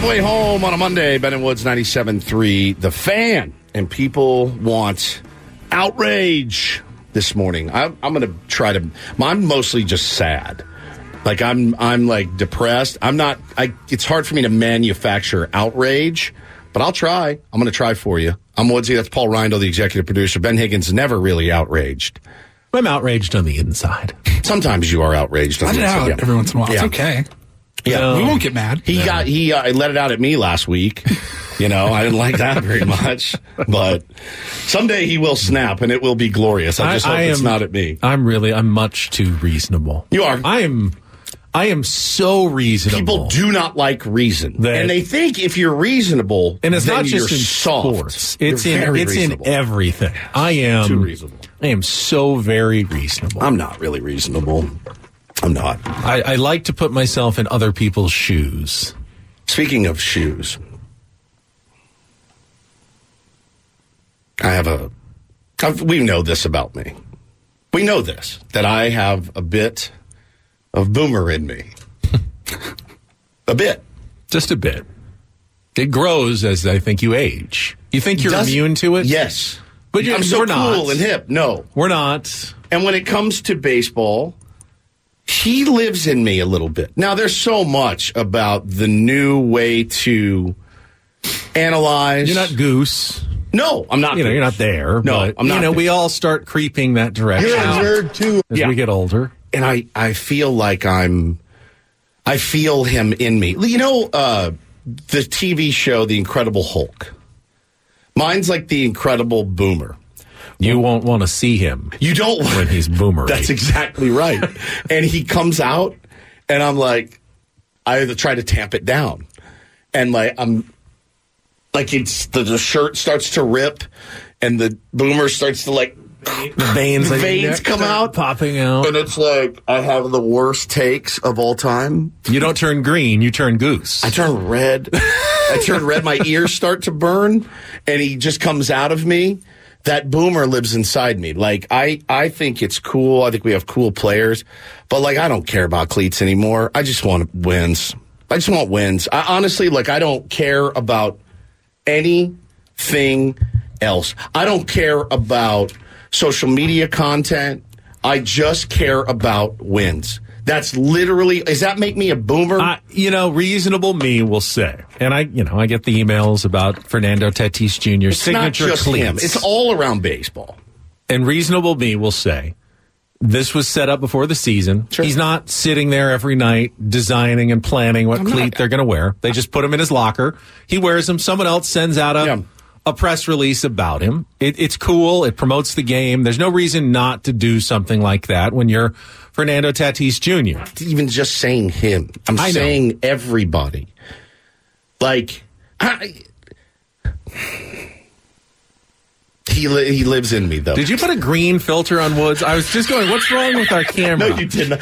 Way home on a Monday. Ben and Woods 97.3. The Fan. And people want outrage this morning. I'm going to try to. I'm mostly just sad. Like I'm like depressed. It's hard for me to manufacture outrage, but I'll try. I'm going to try for you. I'm Woodsy. That's Paul Reindl, the executive producer. Ben Higgins never really outraged. I'm outraged on the inside. Sometimes you are outraged on the inside. Let it out every once in a while. Yeah. It's okay. Yeah, we won't get mad. He let it out at me last week. I didn't like that very much, but someday he will snap and it will be glorious. I just hope it's not at me. I'm much too reasonable. You are. I am so reasonable. People do not like reason, and they think if you're reasonable, and it's then not just in soft. sports. It's in everything. I am too reasonable. I am so very reasonable. I'm not really reasonable. I'm not. I like to put myself in other people's shoes. Speaking of shoes, we know this about me. We know this, that I have a bit of boomer in me. A bit. Just a bit. It grows as I think you age. You think you're immune to it? Yes. But I'm so we're not. cool and hip. No. We're not. And when it comes to baseball, he lives in me a little bit. Now, there's so much about the new way to analyze. You're not Goose. No, I'm not. You're not there. No, but, I'm not. We all start creeping that direction. You're a nerd, too. As we get older. And I feel like I feel him in me. The TV show, The Incredible Hulk. Mine's like The Incredible Boomer. You won't want to see him. You don't when he's boomer. That's exactly right. And he comes out, and I'm like, I try to tamp it down, and it's the shirt starts to rip, and the boomer starts to the veins come out, popping out, and it's like I have the worst takes of all time. You don't turn green, you turn goose. I turn red. My ears start to burn, and he just comes out of me. That boomer lives inside me. I think it's cool. I think we have cool players. But, I don't care about cleats anymore. I just want wins. I just want wins. I honestly, I don't care about anything else. I don't care about social media content. I just care about wins. That's literally, does that make me a boomer? Reasonable me will say. And I get the emails about Fernando Tatis Jr.'s it's signature not just cleats. him. It's all around baseball. And reasonable me will say, this was set up before the season. Sure. He's not sitting there every night designing and planning what cleat they're going to wear. They just put him in his locker. He wears them. Someone else sends out a press release about him. It's cool. It promotes the game. There's no reason not to do something like that when you're Fernando Tatis Jr. Even just saying him. I'm saying everybody. He lives in me, though. Did you put a green filter on Woods? I was just going, what's wrong with our camera? No, you didn't.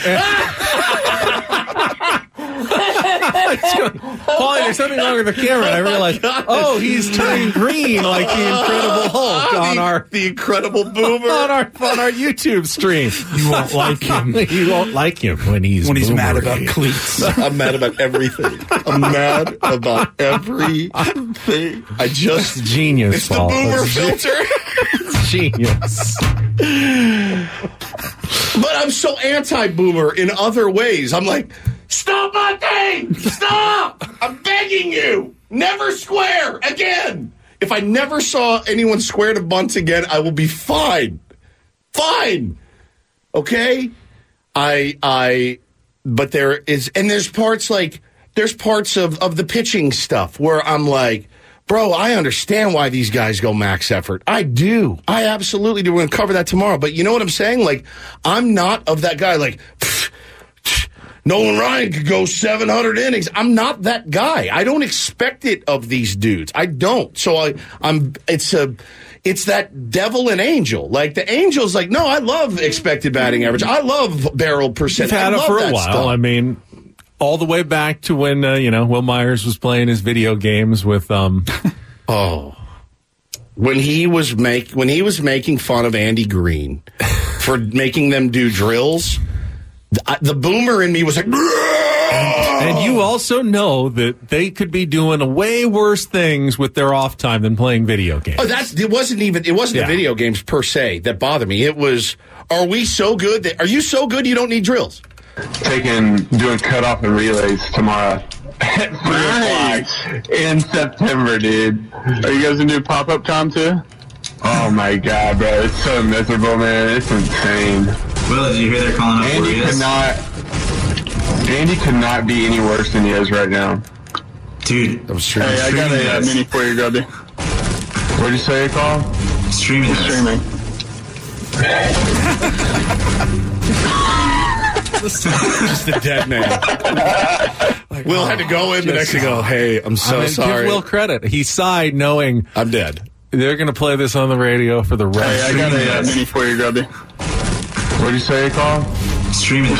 Paulie, there's something wrong with the camera. And I realized, he's turning green like the Incredible Hulk on the Incredible Boomer on our YouTube stream. You won't like him. You won't like him when he's mad about cleats. I'm mad about everything. I'm mad about everything. I just genius. It's Paul. The Boomer filter. It's genius. But I'm so anti-Boomer in other ways. I'm like, stop my thing! Stop! I'm begging you! Never square again! If I never saw anyone square to bunts again, I will be fine. Fine! Okay? But there's parts of the pitching stuff where I'm like, bro, I understand why these guys go max effort. I do. I absolutely do. We're going to cover that tomorrow. But you know what I'm saying? I'm not of that guy. Nolan Ryan could go 700 innings. I'm not that guy. I don't expect it of these dudes. I don't. So it's that devil and angel. The angel's no, I love expected batting average. I love barrel percent. You've had it for a while. Stuff. I mean, all the way back to when, Will Myers was playing his video games with, when he was making fun of Andy Green for making them do drills, the boomer in me was like, And you also know that they could be doing way worse things with their off time than playing video games. Oh, it wasn't the video games per se that bothered me. It was, are we so good are you so good you don't need drills? Doing cutoff and relays tomorrow at 3 o'clock in September, dude. Are you guys gonna do pop-up com too? Oh my god, bro, it's so miserable, man. It's insane. Will, did you hear they're calling up Andy could not be any worse than he is right now. Dude, hey, I got a mini for you, Grubby. What'd you say, Carl? Streaming. Just a dead man. Will had to go in the next thing. Go, hey, I'm sorry. Give Will credit. He sighed knowing I'm dead. They're going to play this on the radio for the rest. Hey, I got a mini for you, Grubby. What'd you say, Carl? Streaming.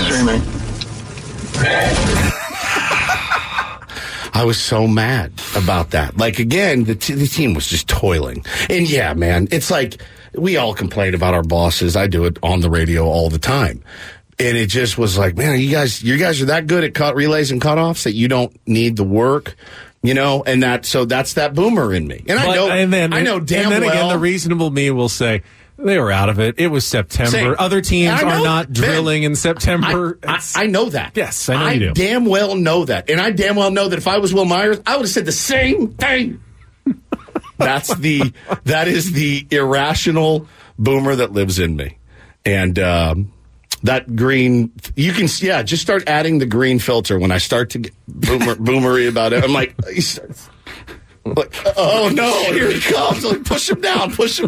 I was so mad about that. Like, again, the team was just toiling. And, yeah, man, it's like we all complain about our bosses. I do it on the radio all the time. And it just was like, man, you guys are that good at relays and cutoffs that you don't need the work, and that's that boomer in me. And I know damn well. And then again, the reasonable me will say, they were out of it. It was September. Same. Other teams are not drilling in September. I know that. Yes, I know you do. I damn well know that. And I damn well know that if I was Will Myers, I would have said the same thing. That is the irrational boomer that lives in me. And that green, you can, just start adding the green filter when I start to get boomery about it. I'm like, he starts. Like, oh no, here he comes. Like, push him down.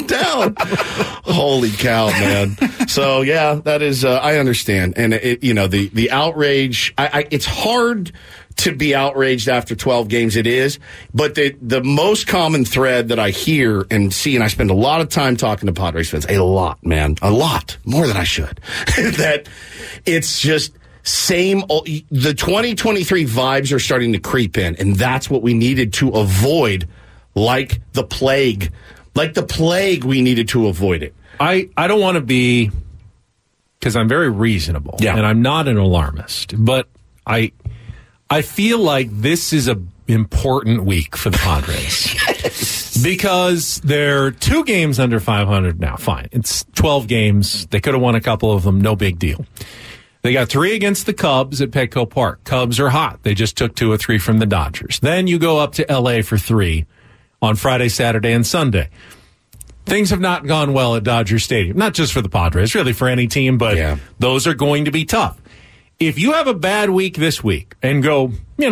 Holy cow, man. So yeah, that is, I understand. And the outrage, it's hard to be outraged after 12 games. It is, but the most common thread that I hear and see, and I spend a lot of time talking to Padres fans, a lot, more than I should, that it's just, the 2023 vibes are starting to creep in, and that's what we needed to avoid, like the plague. We needed to avoid it. I don't want to be, because I'm very reasonable, and I'm not an alarmist, but I feel like this is an important week for the Padres. Yes. Because they're 2 games under 500 now. Fine. It's 12 games. They could have won a couple of them. No big deal. They got 3 against the Cubs at Petco Park. Cubs are hot. They just took 2 or 3 from the Dodgers. Then you go up to L.A. for 3 on Friday, Saturday, and Sunday. Things have not gone well at Dodger Stadium. Not just for the Padres, really for any team, but those are going to be tough. If you have a bad week this week and go,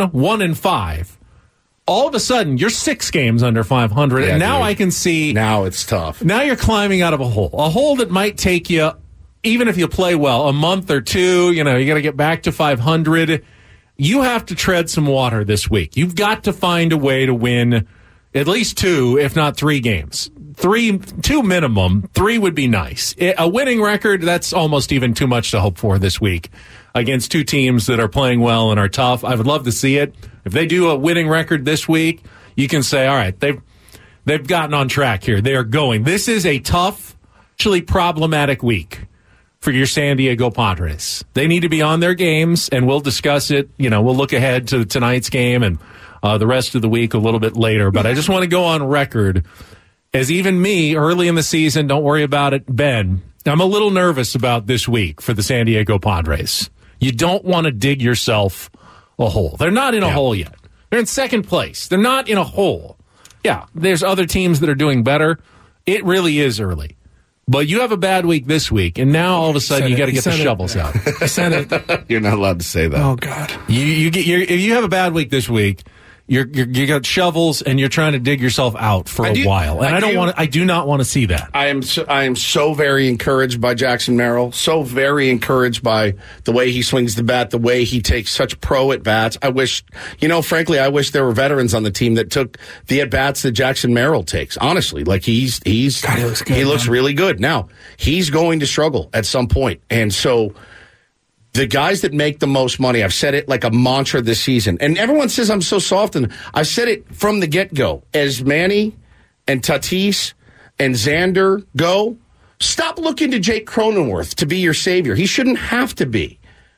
1-5, all of a sudden you're 6 games under 500, and now I can see. Now it's tough. Now you're climbing out of a hole that might take you, even if you play well, a month or 2, you got to get back to 500. You have to tread some water this week. You've got to find a way to win at least 2, if not 3 games. 2 minimum. 3 would be nice. A winning record, that's almost even too much to hope for this week against 2 teams that are playing well and are tough. I would love to see it. If they do a winning record this week, you can say, all right, they've gotten on track here. They are going. This is a tough, actually problematic week for your San Diego Padres. They need to be on their games, and we'll discuss it. We'll look ahead to tonight's game and the rest of the week a little bit later. But I just want to go on record as even me, early in the season, don't worry about it, Ben, I'm a little nervous about this week for the San Diego Padres. You don't want to dig yourself a hole. They're not in a hole yet. They're in second place. They're not in a hole. Yeah, there's other teams that are doing better. It really is early. But you have a bad week this week, and now all of a sudden you got to get the shovels out. I said it. You're not allowed to say that. Oh God! If you have a bad week this week, you got shovels, and you're trying to dig yourself out for a while. And I do not want to see that. I am so very encouraged by Jackson Merrill. So very encouraged by the way he swings the bat, the way he takes such pro at bats. I wish, frankly, I wish there were veterans on the team that took the at bats that Jackson Merrill takes. Honestly, like he looks good. He looks really good. Now he's going to struggle at some point, and so. The guys that make the most money, I've said it like a mantra this season, and everyone says I'm so soft, and I've said it from the get-go. As Manny and Tatis and Xander go, stop looking to Jake Cronenworth to be your savior. He shouldn't have to be.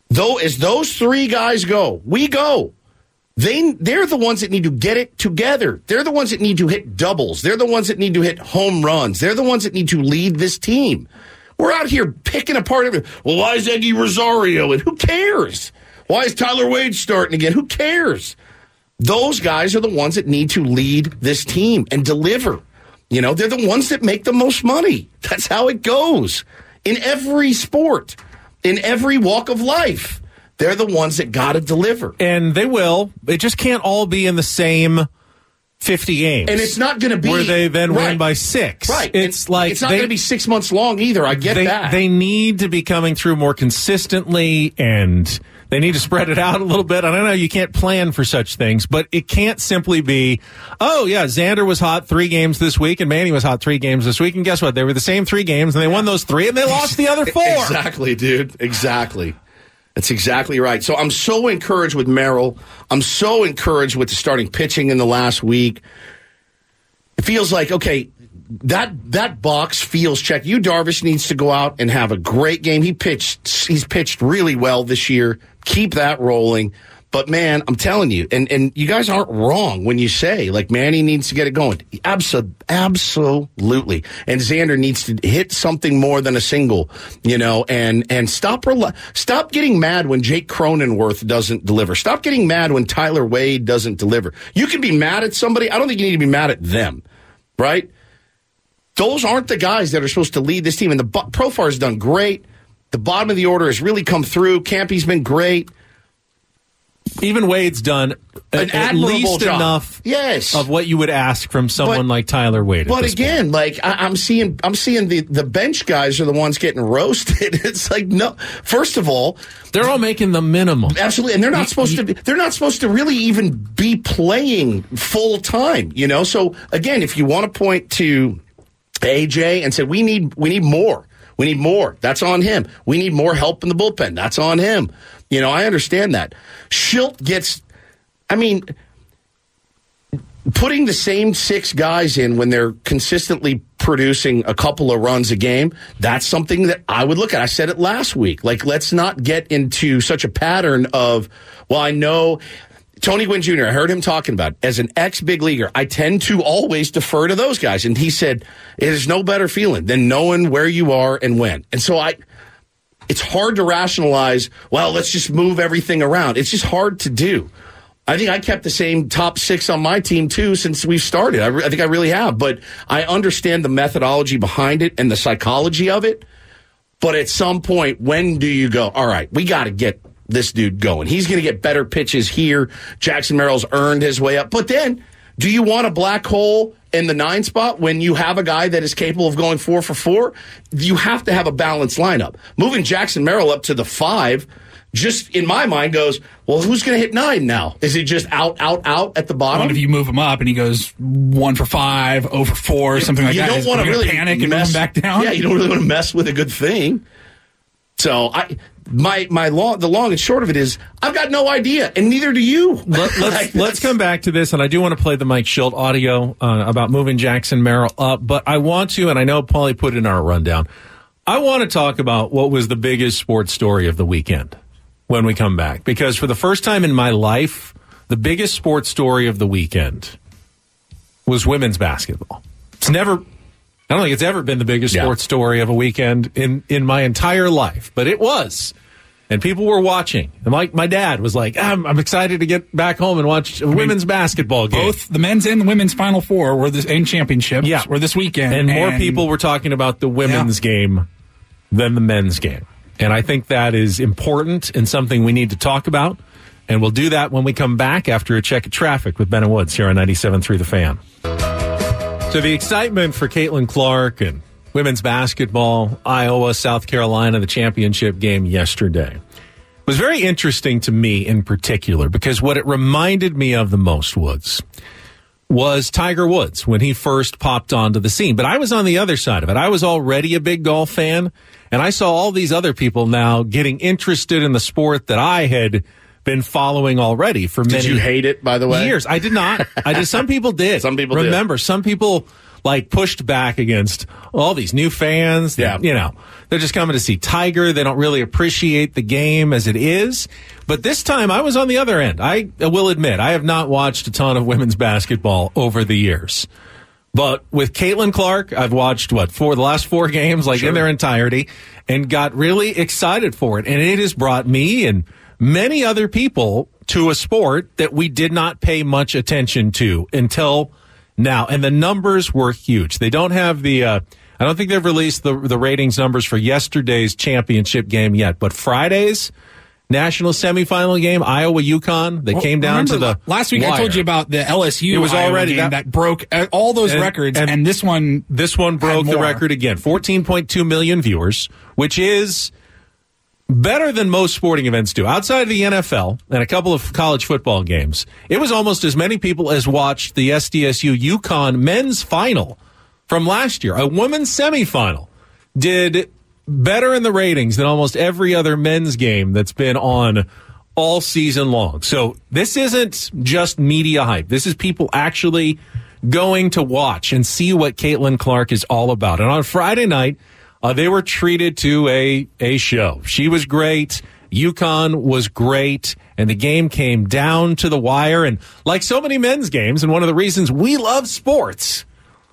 Though, as those three guys go, we go. They're the ones that need to get it together. They're the ones that need to hit doubles. They're the ones that need to hit home runs. They're the ones that need to lead this team. We're out here picking apart everything. Well, why is Eggy Rosario? And who cares? Why is Tyler Wade starting again? Who cares? Those guys are the ones that need to lead this team and deliver. You know, they're the ones that make the most money. That's how it goes in every sport, in every walk of life. They're the ones that got to deliver. And they will. It just can't all be in the same 50 games. And it's not going to be where they then win by 6. Right. It's like it's not going to be 6 months long either. I get that. They need to be coming through more consistently, and they need to spread it out a little bit. I don't know, you can't plan for such things, but it can't simply be, oh, yeah, Xander was hot 3 games this week, and Manny was hot 3 games this week, and guess what? They were the same 3 games, and they won those 3, and they lost the other 4. Exactly, dude. Exactly. That's exactly right. So I'm so encouraged with Merrill. I'm so encouraged with the starting pitching in the last week. It feels like, okay, that box feels checked. Yu Darvish needs to go out and have a great game. He's pitched really well this year. Keep that rolling. But, man, I'm telling you, and you guys aren't wrong when you say, like, Manny needs to get it going. Absolutely. And Xander needs to hit something more than a single, you know, and stop getting mad when Jake Cronenworth doesn't deliver. Stop getting mad when Tyler Wade doesn't deliver. You can be mad at somebody. I don't think you need to be mad at them, right? Those aren't the guys that are supposed to lead this team. And the Profar has done great. The bottom of the order has really come through. Campy's been great. Even Wade's done at least job. Enough yes. of what you would ask from someone like Tyler Wade. But again, like I'm seeing the bench guys are the ones getting roasted. It's like, no. First of all, they're all making the minimum. Absolutely, and they're not supposed to. They're not supposed to really even be playing full time. You know. So again, if you want to point to AJ and say we need more. We need more. That's on him. We need more help in the bullpen. That's on him. You know, I understand that. Schilt gets, I mean, putting the same 6 guys in when they're consistently producing a couple of runs a game, that's something that I would look at. I said it last week. Like, let's not get into such a pattern of, well, I know Tony Gwynn Jr., I heard him talking about it. As an ex-big leaguer, I tend to always defer to those guys. And he said, there's no better feeling than knowing where you are and when. And so it's hard to rationalize, well, let's just move everything around. It's just hard to do. I think I kept the same top 6 on my team, too, since we've started. I think I really have. But I understand the methodology behind it and the psychology of it. But at some point, when do you go, all right, we got to get this dude going. He's going to get better pitches here. Jackson Merrill's earned his way up. But then, do you want a black hole in the 9 spot when you have a guy that is capable of going 4 for 4? You have to have a balanced lineup. Moving Jackson Merrill up to the 5, just in my mind goes, well, who's going to hit 9 now? Is it just out at the bottom? What if you move him up and he goes 1 for 5, 0 for 4, something like that? You don't want to really panic and move him back down. Yeah, you don't really want to mess with a good thing. So the long and short of it is I've got no idea, and neither do you. Let's come back to this, and I do want to play the Mike Schilt audio about moving Jackson Merrill up, but I want to, and I know Paulie put it in our rundown, I want to talk about what was the biggest sports story of the weekend when we come back, because for the first time in my life, the biggest sports story of the weekend was women's basketball. I don't think it's ever been the biggest sports story of a weekend in my entire life, but it was. And people were watching. And my dad was like, I'm excited to get back home and watch a women's basketball game. Both the men's and the women's Final Four were in championships were this weekend. And more people were talking about the women's game than the men's game. And I think that is important and something we need to talk about. And we'll do that when we come back after a check of traffic with Ben and Woods here on 97.3 The Fan. So the excitement for Caitlin Clark and women's basketball, Iowa, South Carolina, the championship game yesterday was very interesting to me in particular, because what it reminded me of the most, Woods, was Tiger Woods when he first popped onto the scene. But I was on the other side of it. I was already a big golf fan, and I saw all these other people now getting interested in the sport that I had been following already for many years. Did you hate it, by the way? I did not. Some people did. Some people Remember, some people like pushed back against all these new fans. Yeah. They're just coming to see Tiger. They don't really appreciate the game as it is. But this time I was on the other end. I will admit, I have not watched a ton of women's basketball over the years. But with Caitlin Clark, I've watched, the last 4 games, in their entirety, and got really excited for it. And it has brought me and many other people to a sport that we did not pay much attention to until now. And the numbers were huge. They don't have I don't think they've released the ratings numbers for yesterday's championship game yet. But Friday's national semifinal game, Iowa-UConn, they came down to the last week. wire. I told you about the LSU. It was Iowa already game that broke all those records, and this one broke the record again. 14.2 million viewers, which is better than most sporting events do. Outside of the NFL and a couple of college football games, it was almost as many people as watched the SDSU-UConn men's final from last year. A women's semifinal did better in the ratings than almost every other men's game that's been on all season long. So this isn't just media hype. This is people actually going to watch and see what Caitlin Clark is all about. And on Friday night, they were treated to a show. She was great. UConn was great. And the game came down to the wire. And like so many men's games, and one of the reasons we love sports,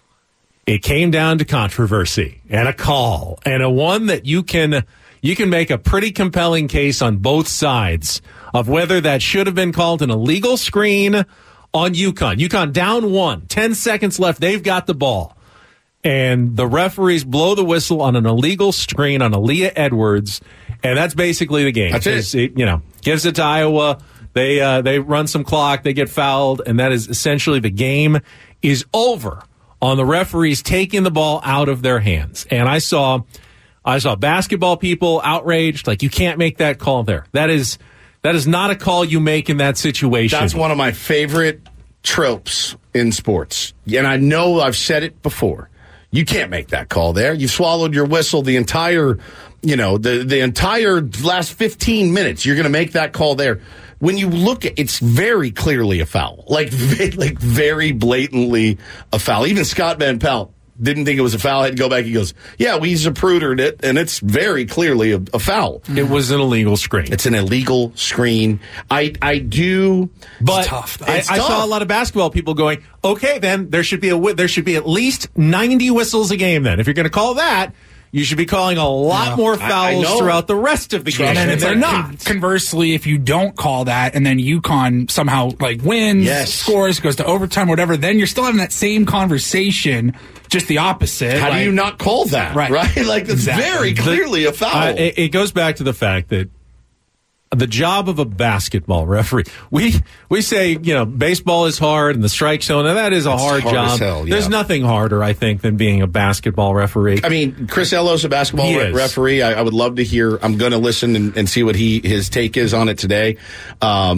it came down to controversy and a call, and a one that you can make a pretty compelling case on both sides of whether that should have been called an illegal screen on UConn. UConn down 1, 10 seconds left. They've got the ball. And the referees blow the whistle on an illegal screen on Aaliyah Edwards, and that's basically the game. That's it. It gives it to Iowa. They run some clock. They get fouled, and that is essentially the game is over on the referees taking the ball out of their hands. And I saw basketball people outraged, like, you can't make that call there. That is not a call you make in that situation. That's one of my favorite tropes in sports. And I know I've said it before. You can't make that call there. You've swallowed your whistle the entire, the entire last 15 minutes. You're going to make that call there. When you look at it's very clearly a foul, like very blatantly a foul. Even Scott Van Pelt didn't think it was a foul. Had to go back. He goes, "Yeah, we zaprudered it, and it's very clearly a foul." It was an illegal screen. It's an illegal screen. I do, but it's tough. I saw a lot of basketball people going, "Okay, then there should be at least 90 whistles a game. Then if you're going to call that, you should be calling a lot more fouls throughout the rest of the game." And they're not. Conversely, if you don't call that and then UConn somehow wins, scores, goes to overtime, whatever, then you're still having that same conversation, just the opposite. How do you not call that? Right? Like, it's very clearly a foul. It goes back to the fact that the job of a basketball referee, we say, baseball is hard and the strike zone, and that is a hard job. Hell, yeah. There's nothing harder, I think, than being a basketball referee. I mean, Chris Ello's a basketball referee. I would love to hear. I'm going to listen and see what his take is on it today. I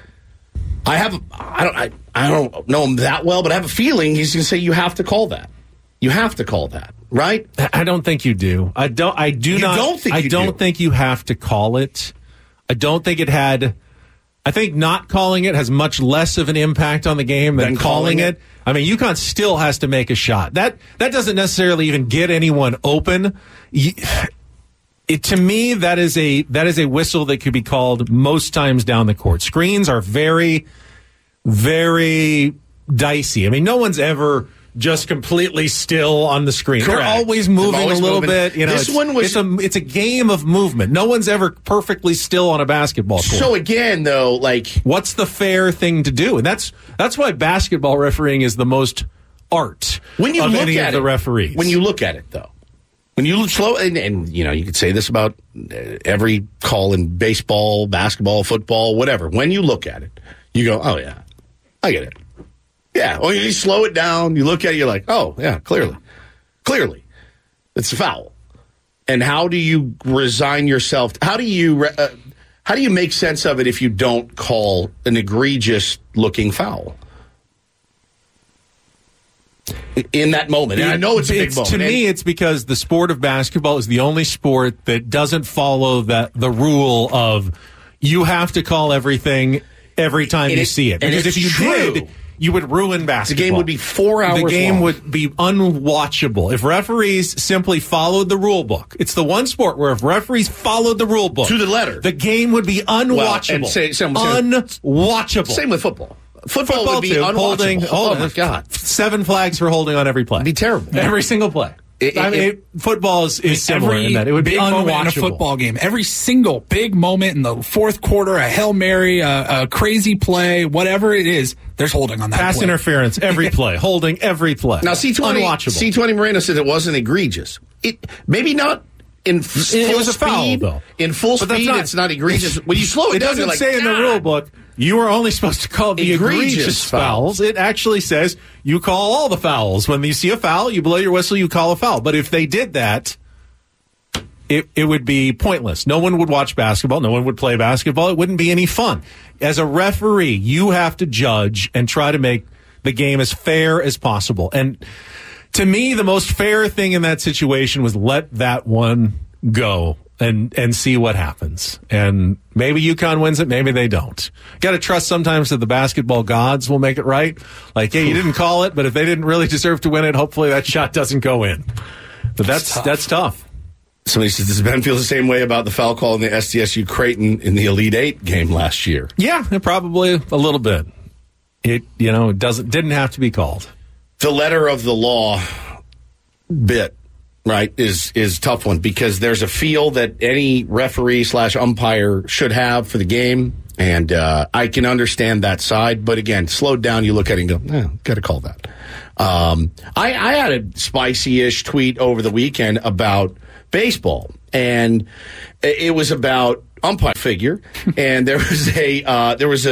don't know him that well, but I have a feeling he's going to say you have to call that. You have to call that, right? I don't think you do. I don't think you have to call it. I don't think it had. I think not calling it has much less of an impact on the game than calling it. I mean, UConn still has to make a shot. That doesn't necessarily even get anyone open. To me, that is a whistle that could be called most times down the court. Screens are very, very dicey. I mean, no one's ever just completely still on the screen. Correct. They're always moving a little bit. It's a game of movement. No one's ever perfectly still on a basketball court. So again, though, what's the fair thing to do? And that's why basketball refereeing is the most art when you of look any at of the referees. When you look at it, though, when you look slow, and you could say this about every call in baseball, basketball, football, whatever. When you look at it, you go, "Oh yeah, I get it." Yeah, well, you slow it down, you look at it, you're like, "Oh, yeah, clearly, it's a foul." And how do you resign yourself? How do you make sense of it if you don't call an egregious-looking foul in that moment? And I know it's a big moment. To me, it's because the sport of basketball is the only sport that doesn't follow the rule of you have to call everything every time you see it. Because if you did, you would ruin basketball. The game would be 4 hours long. The game would be unwatchable. If referees simply followed the rule book, it's the one sport where if referees followed the rule book to the letter, the game would be unwatchable. Unwatchable. Same with football. Football would be too, unwatchable. Oh my God. 7 flags for holding on every play. It'd be terrible. Every single play. Football is similar in that. It would be unwatchable. In a football game. Every single big moment in the fourth quarter, a Hail Mary, a crazy play, whatever it is, there's holding on that Pass play. Interference, every play. Holding every play. Now, C20 Moreno said it wasn't egregious. Maybe not in full speed. It was a foul, though. In full speed, it's not egregious. When you slow it down, doesn't say in the rule book, you are only supposed to call the egregious fouls. It actually says you call all the fouls. When you see a foul, you blow your whistle, you call a foul. But if they did that, it would be pointless. No one would watch basketball. No one would play basketball. It wouldn't be any fun. As a referee, you have to judge and try to make the game as fair as possible. And to me, the most fair thing in that situation was let that one go and see what happens. And maybe UConn wins it, maybe they don't. Got to trust sometimes that the basketball gods will make it right. Like, hey, you didn't call it, but if they didn't really deserve to win it, hopefully that shot doesn't go in. But that's tough. Somebody says, does Ben feel the same way about the foul call in the SDSU Creighton in the Elite Eight game last year? Yeah, probably a little bit. It didn't have to be called. The letter of the law bit, right, is a tough one because there's a feel that any referee / umpire should have for the game, and I can understand that side. But again, slowed down, you look at it and go, got to call that. I had a spicy-ish tweet over the weekend about baseball, and it was about umpire figure, and there was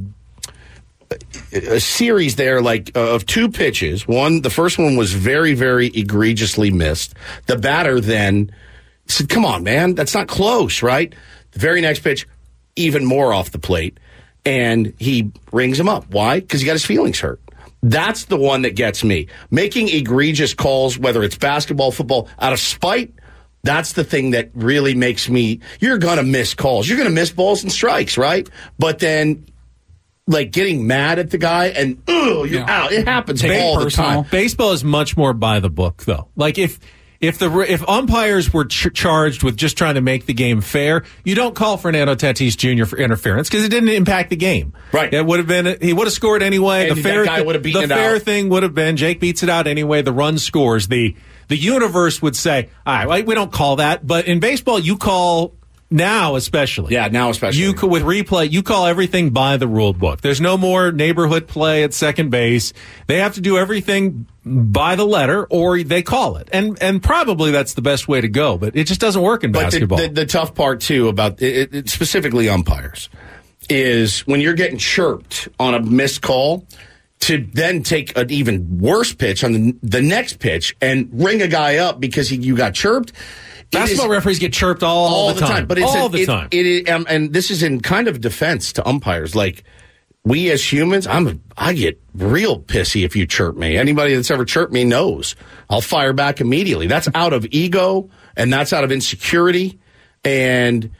a series there of 2 pitches. The first one was very, very egregiously missed. The batter then said, come on, man, that's not close, right? The very next pitch, even more off the plate, and he rings him up. Why? Because he got his feelings hurt. That's the one that gets me. Making egregious calls, whether it's basketball, football, out of spite, that's the thing that really makes me, you're going to miss calls. You're going to miss balls and strikes, right? But then getting mad at the guy and you're out. It happens all the time. Baseball is much more by the book, though. Like if umpires were charged with just trying to make the game fair, you don't call Fernando Tatis Jr. for interference because it didn't impact the game. Right. It would have been he would have scored anyway. And the fair guy would have beaten it out. The fair thing would have been Jake beats it out anyway. The run scores. The universe would say, all right, we don't call that. But in baseball, you call. Now especially. Yeah, now especially. With replay, you call everything by the rule book. There's no more neighborhood play at second base. They have to do everything by the letter or they call it. And probably that's the best way to go, but it just doesn't work in basketball. The tough part, too, about it, specifically umpires, is when you're getting chirped on a missed call, to then take an even worse pitch on the next pitch and ring a guy up because you got chirped. Basketball referees get chirped all the time. But and this is in kind of defense to umpires. Like, we as humans, I get real pissy if you chirp me. anybody that's ever chirped me knows I'll fire back immediately. That's out of ego and that's out of insecurity and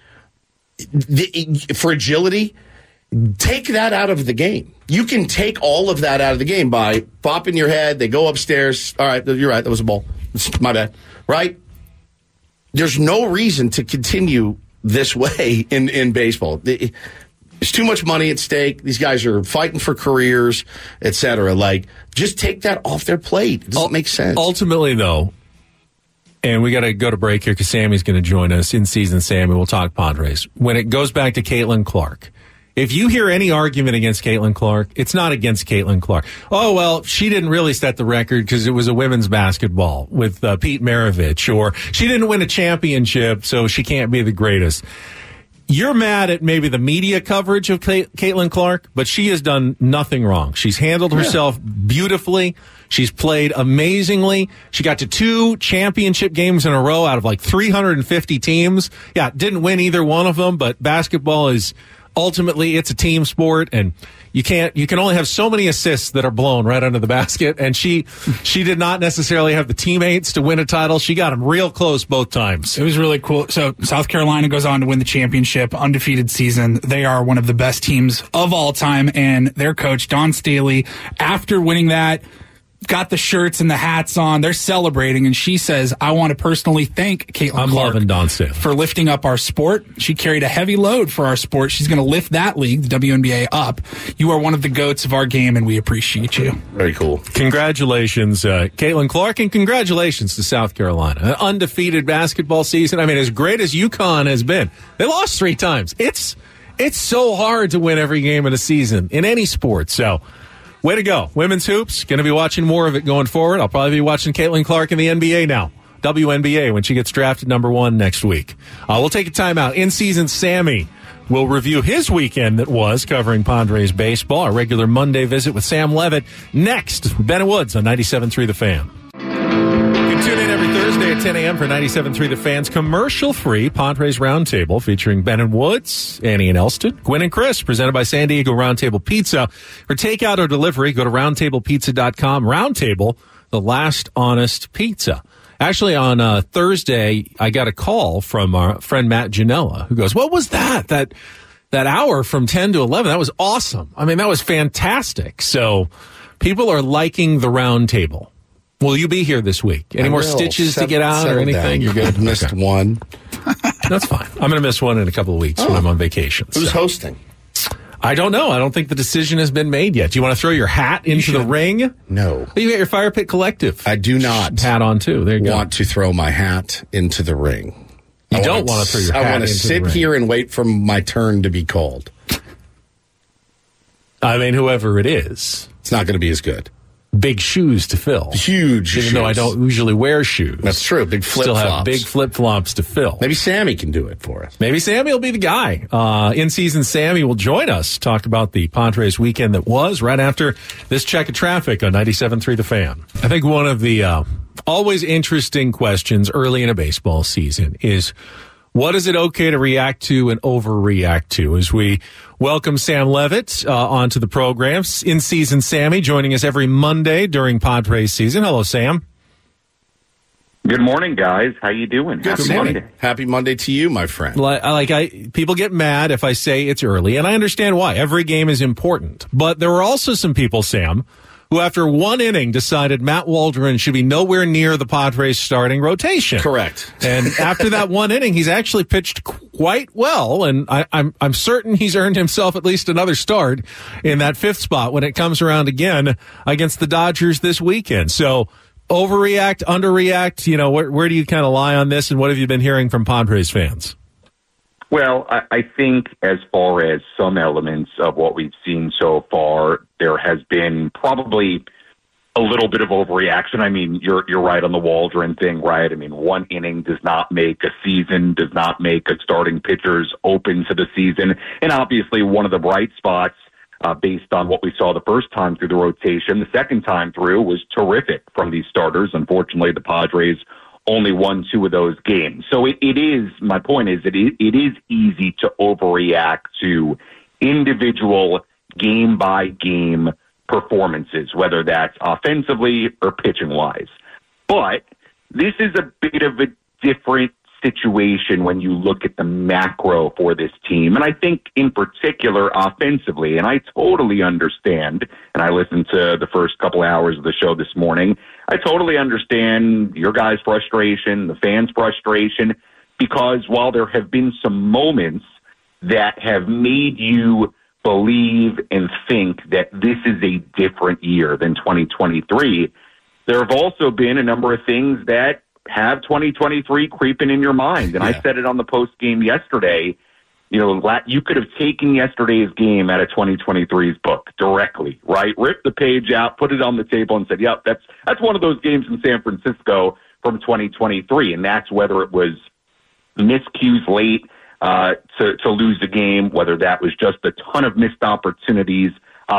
fragility. Take that out of the game. You can take all of that out of the game by bopping your head. They go upstairs. All right, you're right. That was a ball. It's my bad. Right? There's no reason to continue this way in baseball. There's too much money at stake. These guys are fighting for careers, etc. Just take that off their plate. It doesn't make sense. Ultimately, though, and we got to go to break here because Sammy's going to join us in season. Sammy, we'll talk Padres. When it goes back to Caitlin Clark, if you hear any argument against Caitlin Clark, it's not against Caitlin Clark. Oh, well, she didn't really set the record because it was a women's basketball with Pete Maravich, or she didn't win a championship, so she can't be the greatest. You're mad at maybe the media coverage of Caitlin Clark, but she has done nothing wrong. She's handled herself beautifully. She's played amazingly. She got to 2 championship games in a row out of 350 teams. Yeah, didn't win either one of them, but basketball is ultimately it's a team sport, and you can only have so many assists that are blown right under the basket, and she did not necessarily have the teammates to win a title. She got them real close both times. It was really cool. So South Carolina goes on to win the championship, undefeated season. They are one of the best teams of all time, and their coach, Dawn Staley, after winning that, got the shirts and the hats on. They're celebrating, and she says, I want to personally thank Caitlin Clark loving Dawn Staley for lifting up our sport. She carried a heavy load for our sport. She's going to lift that league, the WNBA, up. You are one of the GOATs of our game, and we appreciate you. Very cool. Congratulations, Caitlin Clark, and congratulations to South Carolina. An undefeated basketball season. I mean, as great as UConn has been, they lost 3 times. It's so hard to win every game in a season in any sport, so way to go. Women's hoops, going to be watching more of it going forward. I'll probably be watching Caitlin Clark in the NBA now. WNBA when she gets drafted number 1 next week. We'll take a timeout. In-season Sammy will review his weekend that was covering Padres baseball. Our regular Monday visit with Sam Levitt. Next, Ben and Woods on 97.3 The Fan. You can tune in every Thursday at 10 a.m. for 97.3 The Fan's commercial-free Padres Roundtable featuring Ben and Woods, Annie and Elston, Gwen and Chris, presented by San Diego Roundtable Pizza. For takeout or delivery, go to roundtablepizza.com. Roundtable, the last honest pizza. Actually, on Thursday, I got a call from our friend Matt Janella, who goes, what was that? That hour from 10 to 11, that was awesome. I mean, that was fantastic. So people are liking the Roundtable. Will you be here this week? Any more stitches to get out or anything? Down. You're good. Missed one. That's fine. I'm going to miss one in a couple of weeks when I'm on vacation. Who's hosting? I don't know. I don't think the decision has been made yet. Do you want to throw your hat into the ring? No. You got your Fire Pit Collective. I do not. Hat on too. There you want to throw my hat into the ring. You don't want to throw your hat into the ring. I want to sit here and wait for my turn to be called. I mean, whoever it is, it's not going to be as good. Big shoes to fill. Huge Even shoes. though I don't usually wear shoes. That's true. Big flip-flops. Still have big flip-flops to fill. Maybe Sammy can do it for us. Maybe Sammy will be the guy. In-season Sammy will join us, talk about the Padres weekend that was right after this check of traffic on 97.3 The Fan. I think one of the always interesting questions early in a baseball season is, what is it okay to react to and overreact to? As we welcome Sam Levitt onto the program. In-season Sammy joining us every Monday during Padres season. Hello, Sam. Good morning, guys. How you doing? Good morning. Monday. Happy Monday to you, my friend. People get mad if I say it's early, and I understand why. Every game is important. But there were also some people, Sam, who after one inning decided Matt Waldron should be nowhere near the Padres starting rotation. Correct. And after that one inning, he's actually pitched quite well, and I'm certain he's earned himself at least another start in that 5th spot when it comes around again against the Dodgers this weekend. So overreact, underreact, where do you kind of lie on this, and what have you been hearing from Padres fans? Well, I think as far as some elements of what we've seen so far, there has been probably a little bit of overreaction. I mean, you're right on the Waldron thing, right? I mean, one inning does not make a season, does not make a starting pitchers open to the season. And obviously one of the bright spots, based on what we saw the first time through the rotation, the second time through was terrific from these starters. Unfortunately, the Padres only won 2 of those games. So it is, my point is that it is easy to overreact to individual game-by-game performances, whether that's offensively or pitching-wise. But this is a bit of a different situation when you look at the macro for this team. And I think in particular offensively, and I totally understand, and I listened to the first couple hours of the show this morning, I totally understand your guys' frustration, the fans' frustration, because while there have been some moments that have made you believe and think that this is a different year than 2023, there have also been a number of things that have 2023 creeping in your mind. And I said it on the post game yesterday, you could have taken yesterday's game out of 2023's book directly, right? Rip the page out, put it on the table and said, yep, that's one of those games in San Francisco from 2023. And that's whether it was miscues late to lose the game, whether that was just a ton of missed opportunities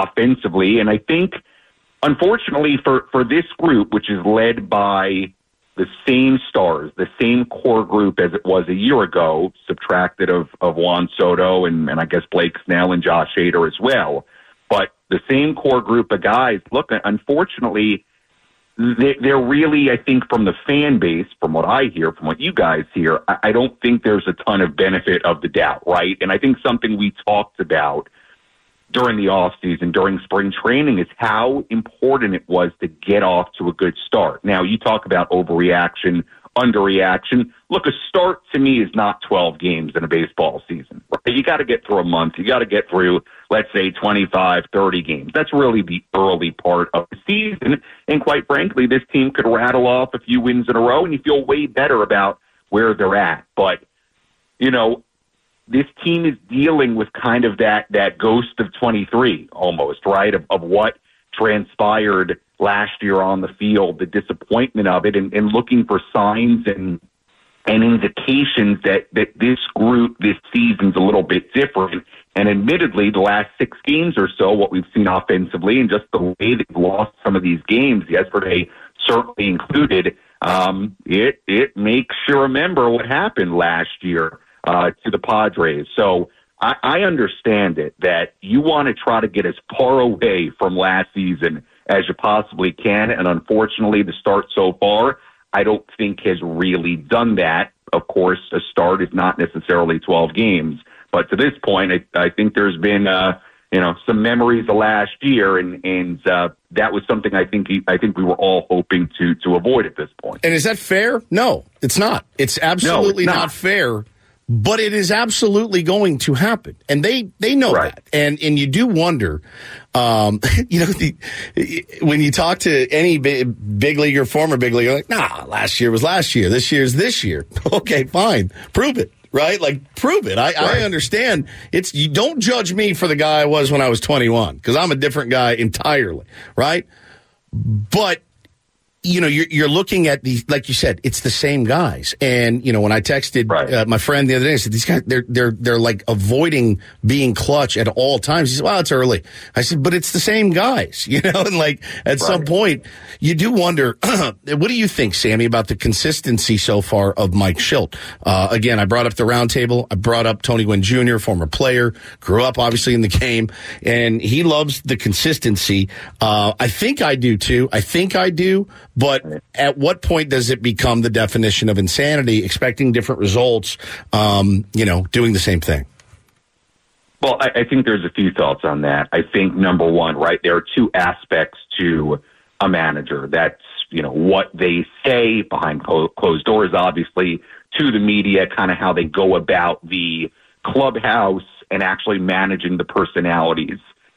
offensively. And I think, unfortunately, for this group, which is led by the same stars, the same core group as it was a year ago, subtracted of Juan Soto and I guess Blake Snell and Josh Hader as well. But the same core group of guys, look, unfortunately, they're really, I think, from the fan base, from what I hear, from what you guys hear, I don't think there's a ton of benefit of the doubt, right? And I think something we talked about during the offseason, during spring training, is how important it was to get off to a good start. Now, you talk about overreaction, underreaction. Look, a start to me is not 12 games in a baseball season. Right? You got to get through a month. You got to get through, let's say, 25, 30 games. That's really the early part of the season. And quite frankly, this team could rattle off a few wins in a row, and you feel way better about where they're at. But, you know, this team is dealing with kind of that ghost of 23 almost, right, of what transpired last year on the field, the disappointment of it, and looking for signs and indications that this group this season's a little bit different. And admittedly, the last 6 games or so, what we've seen offensively and just the way they've lost some of these games, yesterday certainly included, it makes you remember what happened last year to the Padres. So I understand it, that you want to try to get as far away from last season as you possibly can. And unfortunately, the start so far, I don't think has really done that. Of course, a start is not necessarily 12 games. But to this point, I think there's been, some memories of last year, and that was something I think we were all hoping to avoid at this point. And is that fair? No, it's not. It's absolutely not fair. But it is absolutely going to happen, and they know that. And you do wonder, when you talk to any big league or former big league, you're like, nah, last year was last year, this year's this year. Okay, fine, prove it, right? Like, prove it. I understand. You don't judge me for the guy I was when I was 21, because I'm a different guy entirely, right? But you're looking at these, like you said, it's the same guys. And, when I texted my friend the other day, I said, these guys, they're like avoiding being clutch at all times. He said, well, it's early. I said, but it's the same guys, and like at some point you do wonder, what do you think, Sammy, about the consistency so far of Mike Shildt? Again, I brought up the roundtable. I brought up Tony Gwynn Jr., former player, grew up obviously in the game, and he loves the consistency. I think I do too. But at what point does it become the definition of insanity, expecting different results, doing the same thing? Well, I think there's a few thoughts on that. I think, number one, right, there are 2 aspects to a manager. That's, what they say behind closed doors, obviously, to the media, kind of how they go about the clubhouse and actually managing the personalities.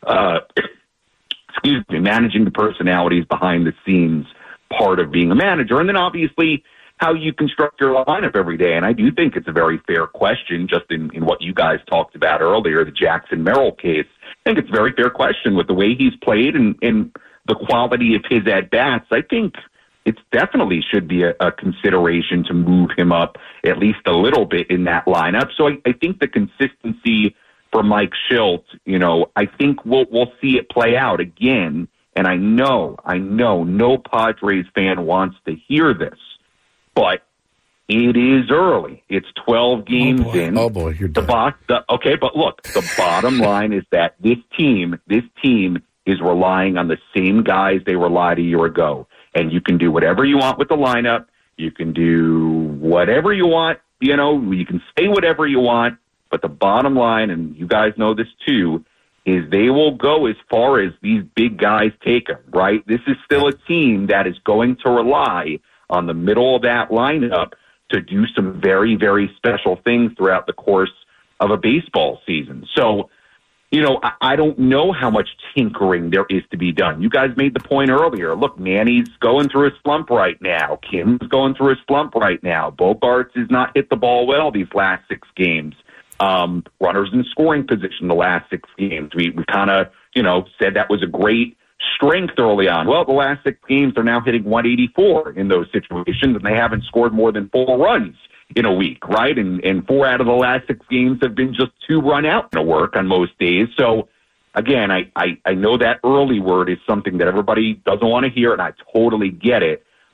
Managing the personalities behind the scenes, part of being a manager. And then obviously how you construct your lineup every day. And I do think it's a very fair question, just in what you guys talked about earlier, the Jackson Merrill case. I think it's a very fair question with the way he's played and the quality of his at-bats. I think it definitely should be a consideration to move him up at least a little bit in that lineup. So I think the consistency for Mike Shildt, I think we'll see it play out again. And I know no Padres fan wants to hear this, but it is early. It's 12 games in. Oh boy, you're done. Okay, but look, the bottom line is that this team is relying on the same guys they relied a year ago. And you can do whatever you want with the lineup. You can do whatever you want. You can say whatever you want. But the bottom line, and you guys know this too, is they will go as far as these big guys take them, right? This is still a team that is going to rely on the middle of that lineup to do some very, very special things throughout the course of a baseball season. So, I don't know how much tinkering there is to be done. You guys made the point earlier. Look, Manny's going through a slump right now. Kim's going through a slump right now. Bogarts has not hit the ball well these last 6 games. Runners in scoring position the last 6 games. We kind of, said that was a great strength early on. Well, the last 6 games are now hitting 184 in those situations, and they haven't scored more than 4 runs in a week, right? And 4 out of the last 6 games have been just 2 run out in a work on most days. So, again, I know that early word is something that everybody doesn't want to hear, and I totally get it.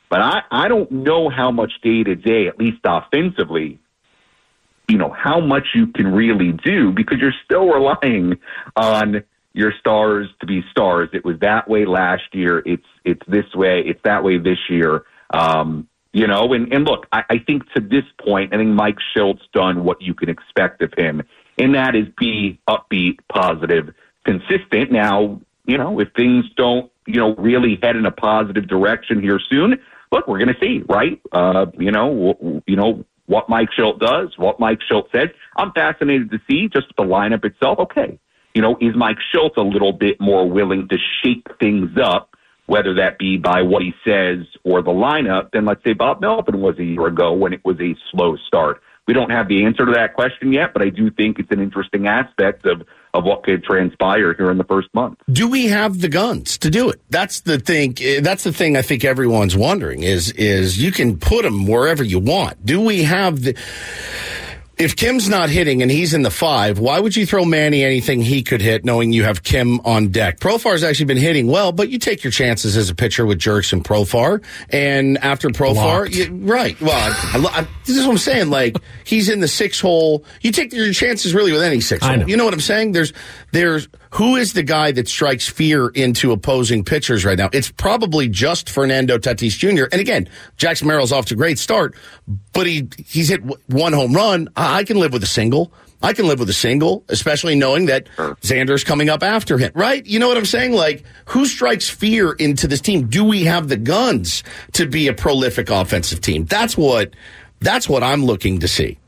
But I don't know how much day-to-day, at least offensively, how much you can really do, because you're still relying on your stars to be stars. It was that way last year. It's this way. It's that way this year. And look, I think to this point, I think Mike Shilt's done what you can expect of him, and that is be upbeat, positive, consistent. Now, if things don't, really head in a positive direction here soon, look, we're going to see, right? What Mike Shildt does, what Mike Shildt said. I'm fascinated to see just the lineup itself. Okay, is Mike Shildt a little bit more willing to shake things up, whether that be by what he says or the lineup, than, let's say, Bob Melvin was a year ago when it was a slow start? We don't have the answer to that question yet, but I do think it's an interesting aspect of what could transpire here in the first month. Do we have the guns to do it? That's the thing. That's the thing I think everyone's wondering is you can put them wherever you want. Do we have the... If Kim's not hitting and he's in the 5, why would you throw Manny anything he could hit knowing you have Kim on deck? Profar's actually been hitting well, but you take your chances as a pitcher with Jerks and Profar. And after Profar, right. Well, this is what I'm saying. Like, he's in the 6 hole. You take your chances really with any 6 hole. You know what I'm saying? There's who is the guy that strikes fear into opposing pitchers right now? It's probably just Fernando Tatis Jr. And again, Jackson Merrill's off to a great start, but he's hit 1 home run. I can live with a single. Especially knowing that Xander's coming up after him, right? You know what I'm saying? Like, who strikes fear into this team? Do we have the guns to be a prolific offensive team? That's what I'm looking to see,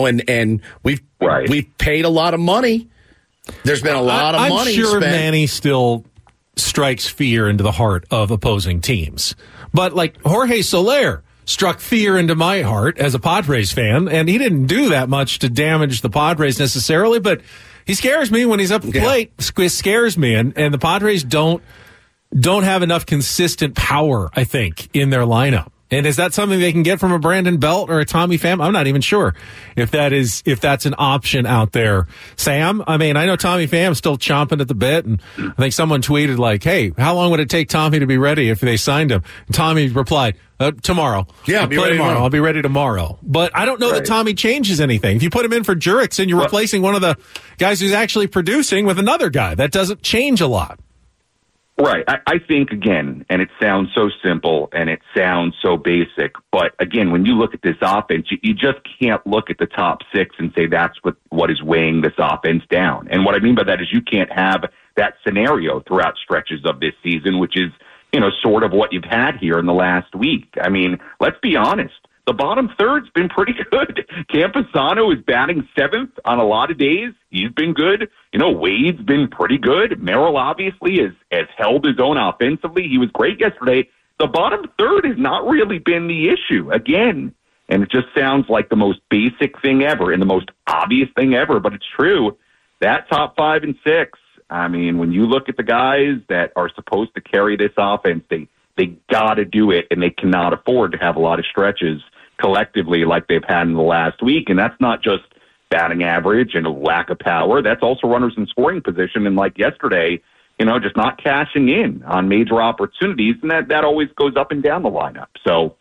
and we've paid a lot of money. There's been a lot of money spent. I'm sure Manny still strikes fear into the heart of opposing teams. But like Jorge Soler struck fear into my heart as a Padres fan, and he didn't do that much to damage the Padres necessarily, but he scares me when he's up the plate. It scares me, and the Padres don't have enough consistent power, I think, in their lineup. And is that something they can get from a Brandon Belt or a Tommy Pham? I'm not even sure if that's an option out there. Sam, I know Tommy Pham's still chomping at the bit, and I think someone tweeted like, "Hey, how long would it take Tommy to be ready if they signed him?" And Tommy replied, "Tomorrow. Yeah, I'll play tomorrow. I'll be ready tomorrow." But I don't know that Tommy changes anything. If you put him in for Jurickson, you're replacing one of the guys who's actually producing with another guy. That doesn't change a lot. Right. I think, again, and it sounds so simple and it sounds so basic, but again, when you look at this offense, you just can't look at the top 6 and say that's what is weighing this offense down. And what I mean by that is you can't have that scenario throughout stretches of this season, which is, sort of what you've had here in the last week. I mean, let's be honest. The bottom third's been pretty good. Campusano is batting 7th on a lot of days. He's been good. Wade's been pretty good. Merrill obviously has held his own offensively. He was great yesterday. The bottom third has not really been the issue again. And it just sounds like the most basic thing ever and the most obvious thing ever, but it's true. That top 5 and 6, I mean, when you look at the guys that are supposed to carry this offense, they got to do it, and they cannot afford to have a lot of stretches collectively like they've had in the last week. And that's not just batting average and a lack of power. That's also runners in scoring position. And like yesterday, just not cashing in on major opportunities. And that always goes up and down the lineup. So,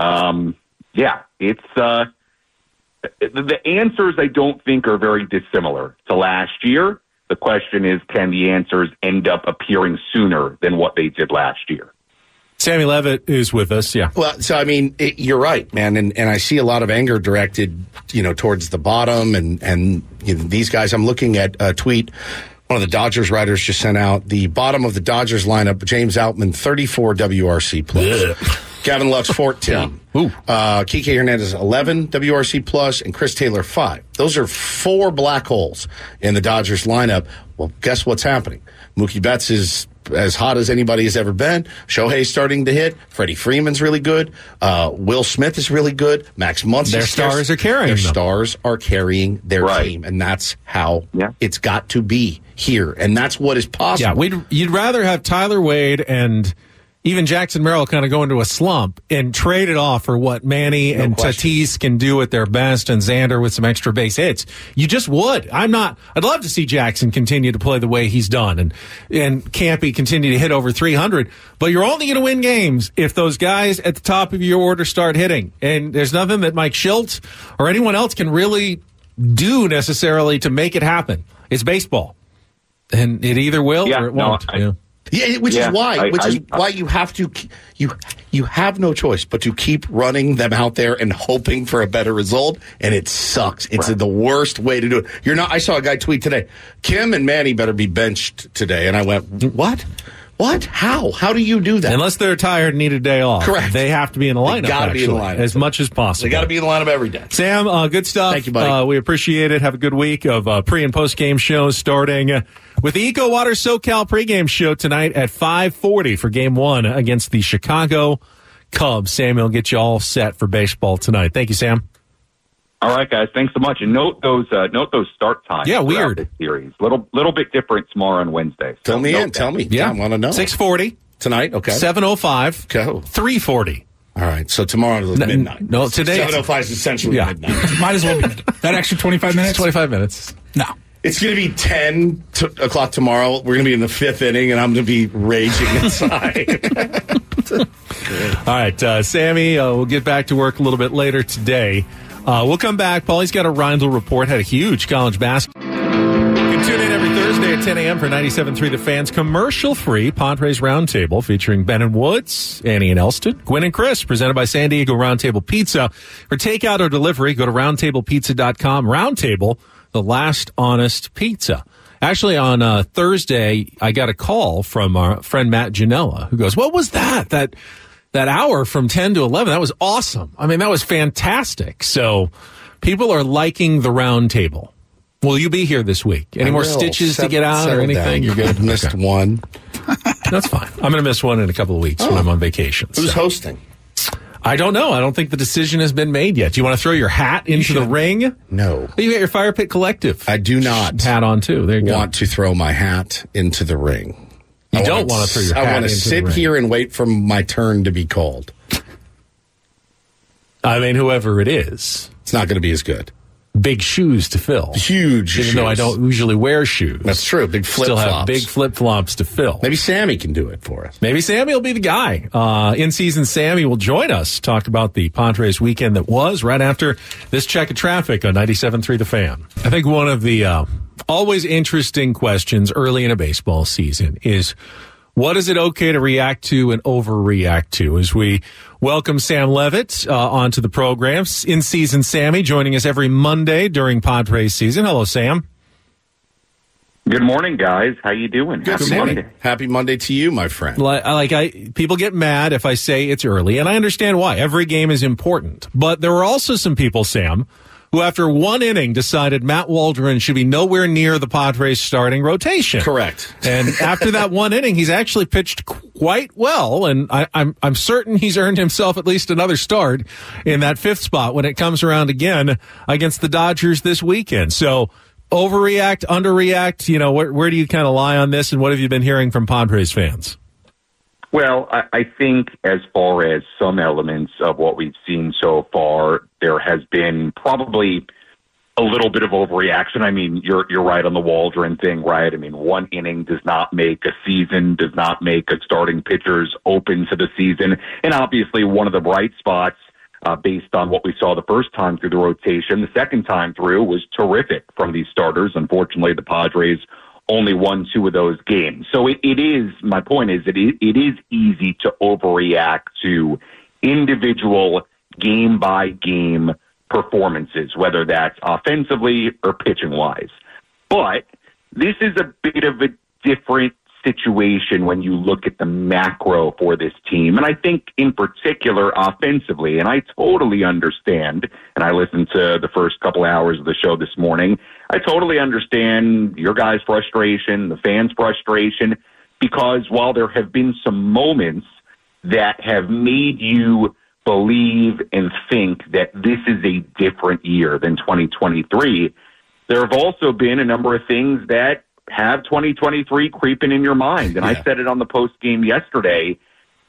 it's the answers I don't think are very dissimilar to last year. The question is, can the answers end up appearing sooner than what they did last year? Sammy Levitt is with us, yeah. Well, so, you're right, man, and I see a lot of anger directed, towards the bottom, and these guys. I'm looking at a tweet one of the Dodgers writers just sent out. The bottom of the Dodgers lineup, James Outman, 34 WRC plus. Gavin Lux, 14. Kike Hernandez, 11 WRC plus, and Chris Taylor, 5. Those are 4 black holes in the Dodgers lineup. Well, guess what's happening? Mookie Betts is as hot as anybody has ever been. Shohei's starting to hit. Freddie Freeman's really good. Will Smith is really good. Max Muncy. Their stars are carrying them. Their stars are carrying their team, and that's how it's got to be here, and that's what is possible. Yeah, you'd rather have Tyler Wade and even Jackson Merrill kind of go into a slump and trade it off for what Manny and Tatis can do at their best and Xander with some extra base hits. You just would. I'd love to see Jackson continue to play the way he's done and Campy continue to hit over 300, but you're only going to win games if those guys at the top of your order start hitting. And there's nothing that Mike Shildt or anyone else can really do necessarily to make it happen. It's baseball. And it either will or it won't. Which is why you have to you have no choice but to keep running them out there and hoping for a better result, and it sucks. It's the worst way to do it. I saw a guy tweet today, Kim and Manny better be benched today, and I went, what? How do you do that? Unless they're tired and need a day off. Correct. They have to be in the lineup. They got to be in the lineup as much as possible. They got to be in the lineup every day. Sam, good stuff. Thank you, buddy. We appreciate it. Have a good week of pre and post game shows starting with the Eco Water SoCal pregame show tonight at 5:40 for Game 1 against the Chicago Cubs. Sam will get you all set for baseball tonight. Thank you, Sam. All right, guys. Thanks so much. And note those start times. Yeah, weird. This series. Little bit different tomorrow and Wednesday. So Tell me. Yeah, I want to know. 6:40 tonight. Okay. 7:05. Go. 3:40. All right. So tomorrow is midnight. No, today 7:05 is essentially midnight. Might as well be midnight. That extra 25 minutes. 25 minutes. No. It's going to be 10 o'clock tomorrow. We're going to be in the 5th inning, and I'm going to be raging inside. All right, Sammy, we'll get back to work a little bit later today. We'll come back. Paulie's got a Reindl report. Had a huge college basketball. You can tune in every Thursday at 10 a.m. for 97.3 The Fan's commercial-free Padres Roundtable featuring Ben and Woods, Annie and Elston, Gwen and Chris, presented by San Diego Roundtable Pizza. For takeout or delivery, go to roundtablepizza.com. Roundtable, the last honest pizza. Actually, on Thursday, I got a call from our friend Matt Janella, who goes, what was that? That hour from 10 to 11, that was awesome. I mean, that was fantastic. So people are liking the round table. Will you be here this week? Any more stitches to get out or anything? Down. You're good. Missed one. That's fine. I'm going to miss one in a couple of weeks when I'm on vacation. Who's hosting? I don't know. I don't think the decision has been made yet. Do you want to throw your hat into the ring? No. You got your Fire Pit Collective. I do not. Hat on, too. There you want to throw my hat into the ring. You don't want to throw your hat into the ring. I want to sit here and wait for my turn to be called. I mean, whoever it is. It's not going to be as good. Big shoes to fill. Huge Even shoes. though I don't usually wear shoes. That's true. Big flip-flops. Still have big flip-flops to fill. Maybe Sammy can do it for us. Maybe Sammy will be the guy. In-season Sammy will join us, talk about the Padres weekend that was right after this check of traffic on 97.3 The Fan. I think one of the always interesting questions early in a baseball season is, what is it okay to react to and overreact to? As we welcome Sam Levitt onto the program. In-season Sammy joining us every Monday during Padres season. Hello, Sam. Good morning, guys. How you doing? Good morning. Happy Monday to you, my friend. People get mad if I say it's early, and I understand why. Every game is important. But there were also some people, Sam, who after one inning decided Matt Waldron should be nowhere near the Padres starting rotation. Correct. And after that one inning, he's actually pitched quite well, and I'm certain he's earned himself at least another start in that 5th spot when it comes around again against the Dodgers this weekend. So overreact, underreact, where do you kind of lie on this, and what have you been hearing from Padres fans? Well, I think as far as some elements of what we've seen so far, there has been probably a little bit of overreaction. I mean, you're right on the Waldron thing, right? I mean, one inning does not make a season, does not make a starting pitchers open to the season. And obviously one of the bright spots, based on what we saw the first time through the rotation, the second time through was terrific from these starters. Unfortunately, the Padres only won 2 of those games. So it is, my point is that it is easy to overreact to individual game-by-game performances, whether that's offensively or pitching-wise. But this is a bit of a different situation when you look at the macro for this team. And I think in particular offensively, and I totally understand, and I listened to the first couple hours of the show this morning, I totally understand your guys' frustration, the fans' frustration, because while there have been some moments that have made you believe and think that this is a different year than 2023, there have also been a number of things that have 2023 creeping in your mind. And I said it on the post game yesterday.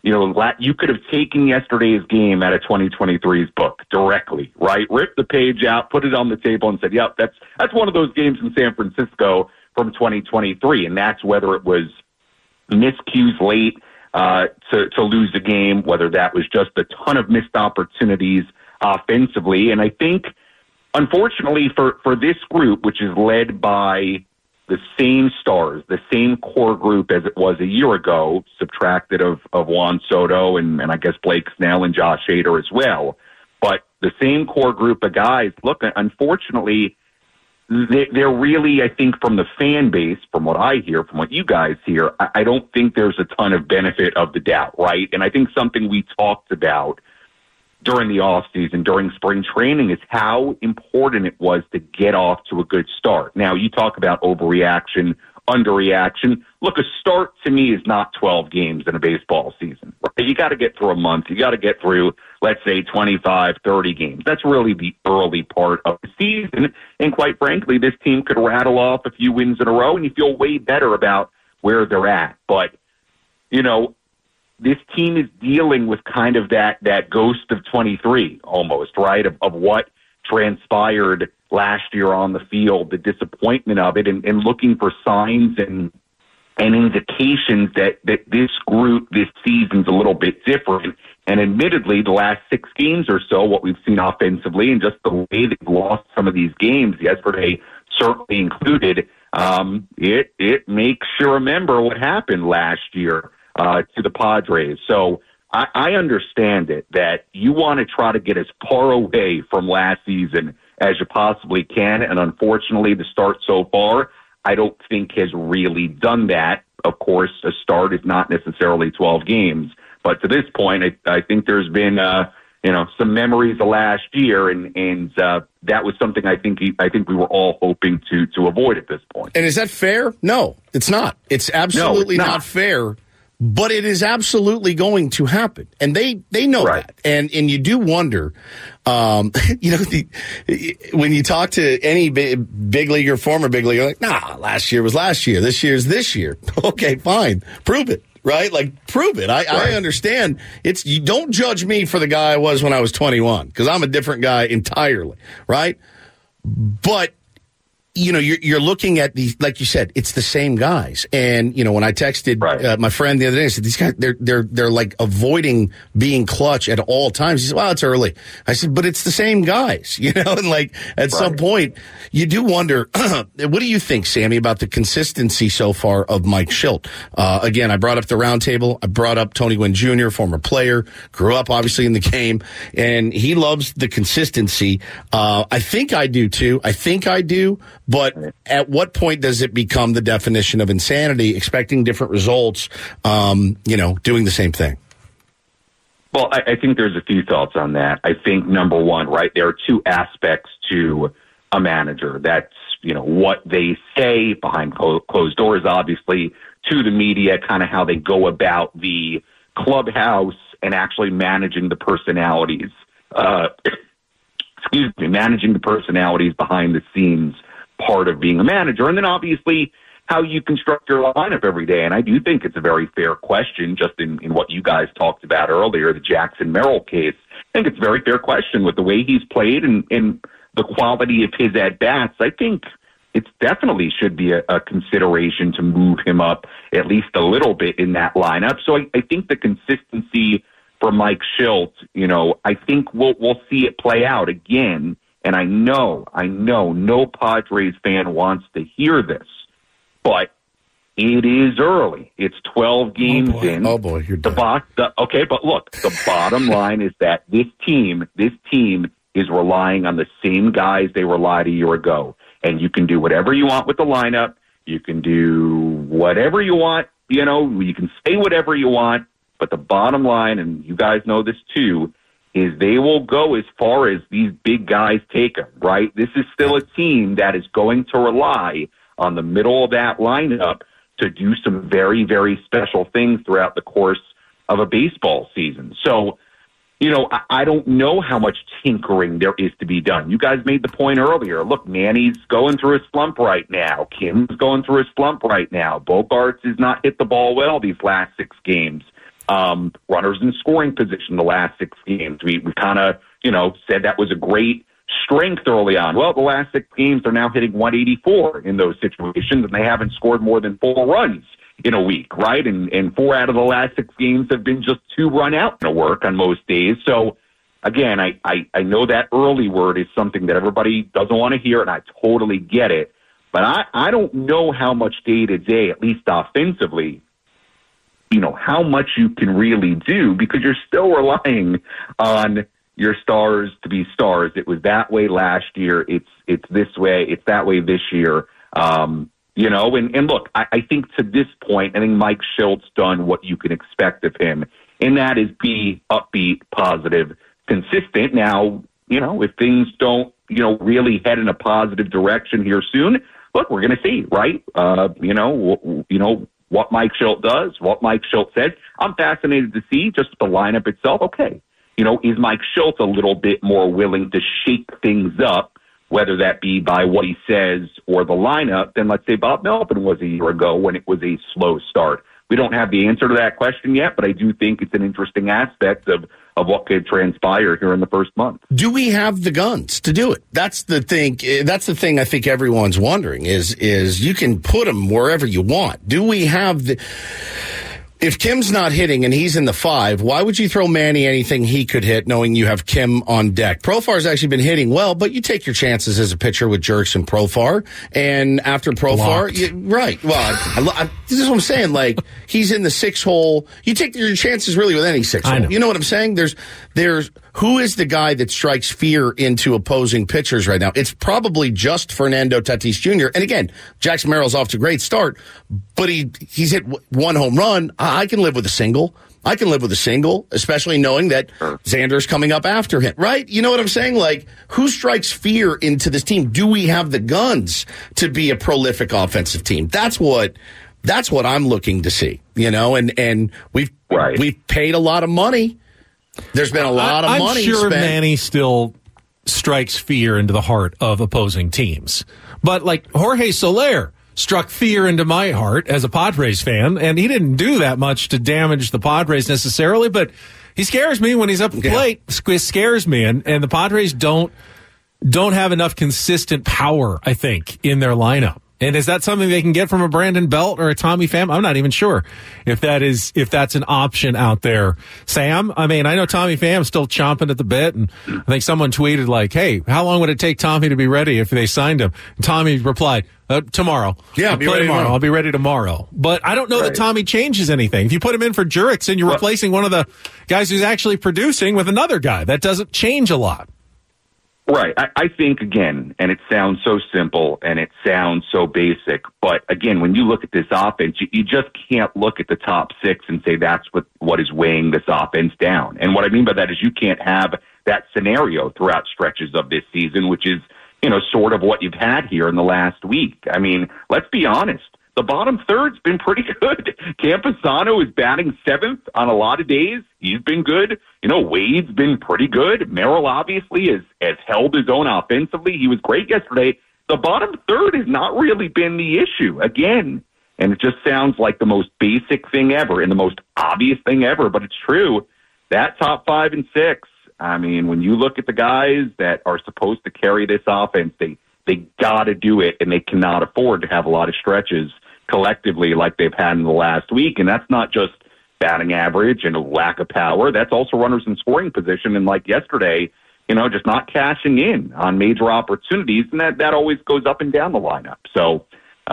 you could have taken yesterday's game out of 2023's book directly, right? Rip the page out, put it on the table, and said, "Yep, that's one of those games in San Francisco from 2023." And that's whether it was miscues late to lose the game, whether that was just a ton of missed opportunities offensively. And I think, unfortunately, for this group, which is led by the same stars, the same core group as it was a year ago, subtracted of Juan Soto and I guess Blake Snell and Josh Hader as well. But the same core group of guys, look, unfortunately, they're really, I think, from the fan base, from what I hear, from what you guys hear, I don't think there's a ton of benefit of the doubt, right? And I think something we talked about during the offseason, during spring training, is how important it was to get off to a good start. Now, you talk about overreaction, underreaction. Look, a start to me is not 12 games in a baseball season. Right? You got to get through a month. You got to get through, let's say, 25, 30 games. That's really the early part of the season. And quite frankly, this team could rattle off a few wins in a row, and you feel way better about where they're at. But, this team is dealing with kind of that ghost of 23 almost, right, of what transpired last year on the field, the disappointment of it, and looking for signs and indications that this group this season's a little bit different. And admittedly, the last 6 games or so, what we've seen offensively and just the way they've lost some of these games, yesterday certainly included, it makes you remember what happened last year to the Padres. So I understand it, that you want to try to get as far away from last season as you possibly can. And unfortunately, the start so far, I don't think has really done that. Of course, a start is not necessarily 12 games. But to this point, I think there's been, some memories of last year. And that was something I think we were all hoping to avoid at this point. And is that fair? No, it's not. It's absolutely not fair. But it is absolutely going to happen, and they know that. And you do wonder, when you talk to any big league or former big league, you're like, nah, last year was last year, this year's this year. Okay, fine, prove it, right? Like, prove it. I understand. You don't judge me for the guy I was when I was 21, because I'm a different guy entirely, right? But you're looking at these, like you said, it's the same guys. And, when I texted my friend the other day, I said, these guys, they're like avoiding being clutch at all times. He said, well, it's early. I said, but it's the same guys, and like at some point you do wonder, what do you think, Sammy, about the consistency so far of Mike Shildt? Again, I brought up the roundtable. I brought up Tony Gwynn Jr., former player, grew up obviously in the game, and he loves the consistency. I think I do too. But at what point does it become the definition of insanity, expecting different results, doing the same thing? Well, I think there's a few thoughts on that. I think, number one, right, there are 2 aspects to a manager. That's, what they say behind closed doors, obviously, to the media, kind of how they go about the clubhouse and actually managing the personalities. Managing the personalities behind the scenes, part of being a manager. And then obviously how you construct your lineup every day. And I do think it's a very fair question, just in what you guys talked about earlier, the Jackson Merrill case. I think it's a very fair question with the way he's played and the quality of his at-bats. I think it definitely should be a consideration to move him up at least a little bit in that lineup. So I think the consistency for Mike Shildt, I think we'll see it play out again. And I know no Padres fan wants to hear this, but it is early. It's 12 games in. Oh boy, you're done. Okay, but look, the bottom line is that this team is relying on the same guys they relied a year ago. And you can do whatever you want with the lineup. You can do whatever you want. You can say whatever you want. But the bottom line, and you guys know this too, is they will go as far as these big guys take them, right? This is still a team that is going to rely on the middle of that lineup to do some very, very special things throughout the course of a baseball season. So, I don't know how much tinkering there is to be done. You guys made the point earlier. Look, Manny's going through a slump right now. Kim's going through a slump right now. Bogarts has not hit the ball well these last 6 games. runners in scoring position the last 6 games. We kind of, said that was a great strength early on. Well, the last 6 games, they're now hitting 184 in those situations, and they haven't scored more than 4 runs in a week, right? And 4 out of the last 6 games have been just 2 run out in a work on most days. So, again, I know that early word is something that everybody doesn't want to hear, and I totally get it. But I don't know how much day-to-day, at least offensively, how much you can really do, because you're still relying on your stars to be stars. It was that way last year. It's this way. It's that way this year. And look, I think to this point, I think Mike Shilt's done what you can expect of him, and that is be upbeat, positive, consistent. Now, if things don't, really head in a positive direction here soon, look, we're going to see, right? What Mike Shildt does, what Mike Shildt said. I'm fascinated to see just the lineup itself. Okay, is Mike Shildt a little bit more willing to shake things up, whether that be by what he says or the lineup, than, let's say, Bob Melvin was a year ago when it was a slow start? We don't have the answer to that question yet, but I do think it's an interesting aspect of what could transpire here in the first month. Do we have the guns to do it? That's the thing. That's the thing I think everyone's wondering is you can put them wherever you want. Do we have the... If Kim's not hitting and he's in the 5, why would you throw Manny anything he could hit knowing you have Kim on deck? Profar's actually been hitting well, but you take your chances as a pitcher with Jerks and Profar. And after Profar, right. Well, this is what I'm saying. Like, he's in the 6 hole. You take your chances really with any 6 hole. You know what I'm saying? There's who is the guy that strikes fear into opposing pitchers right now? It's probably just Fernando Tatis Jr. And again, Jackson Merrill's off to a great start, but he's hit 1 home run. I can live with a single. Especially knowing that Xander's coming up after him, right? You know what I'm saying? Like, who strikes fear into this team? Do we have the guns to be a prolific offensive team? That's what I'm looking to see, and we've paid a lot of money. There's been a lot of money I'm sure spent. Manny still strikes fear into the heart of opposing teams. But like Jorge Soler struck fear into my heart as a Padres fan, and he didn't do that much to damage the Padres necessarily, but he scares me when he's up the plate. It scares me, and the Padres don't have enough consistent power, I think, in their lineup. And is that something they can get from a Brandon Belt or a Tommy Pham? I'm not even sure if that's an option out there. Sam, I mean, I know Tommy Pham's still chomping at the bit, and I think someone tweeted like, "Hey, how long would it take Tommy to be ready if they signed him?" And Tommy replied, "Tomorrow. Yeah, I'll play tomorrow. I'll be ready tomorrow." But I don't know that Tommy changes anything. If you put him in for Jurix and you're replacing one of the guys who's actually producing with another guy, that doesn't change a lot. Right. I think, again, and it sounds so simple and it sounds so basic, but again, when you look at this offense, you just can't look at the top 6 and say that's what is weighing this offense down. And what I mean by that is you can't have that scenario throughout stretches of this season, which is, sort of what you've had here in the last week. I mean, let's be honest. The bottom third's been pretty good. Campusano is batting 7th on a lot of days. He's been good. Wade's been pretty good. Merrill obviously has held his own offensively. He was great yesterday. The bottom third has not really been the issue again. And it just sounds like the most basic thing ever and the most obvious thing ever, but it's true. That top 5 and 6, I mean, when you look at the guys that are supposed to carry this offense, they got to do it, and they cannot afford to have a lot of stretches collectively like they've had in the last week. And that's not just batting average and a lack of power. That's also runners in scoring position. And like yesterday, just not cashing in on major opportunities. And that always goes up and down the lineup. So,